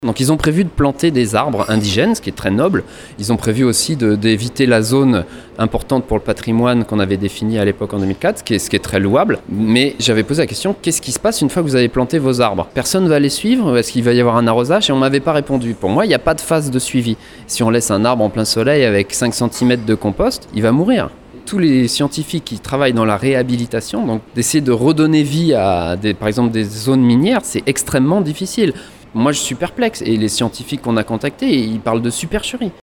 Donc ils ont prévu de planter des arbres indigènes, ce qui est très noble. Ils ont prévu aussi d'éviter la zone importante pour le patrimoine qu'on avait définie à l'époque en 2004, ce qui est très louable. Mais j'avais posé la question, qu'est-ce qui se passe une fois que vous avez planté vos arbres ? Personne ne va les suivre ? Est-ce qu'il va y avoir un arrosage ? Et on ne m'avait pas répondu. Pour moi, il n'y a pas de phase de suivi. Si on laisse un arbre en plein soleil avec 5 cm de compost, il va mourir. Tous les scientifiques qui travaillent dans la réhabilitation, donc d'essayer de redonner vie à, par exemple, des zones minières, c'est extrêmement difficile. Moi, je suis perplexe. Et les scientifiques qu'on a contactés, ils parlent de supercherie.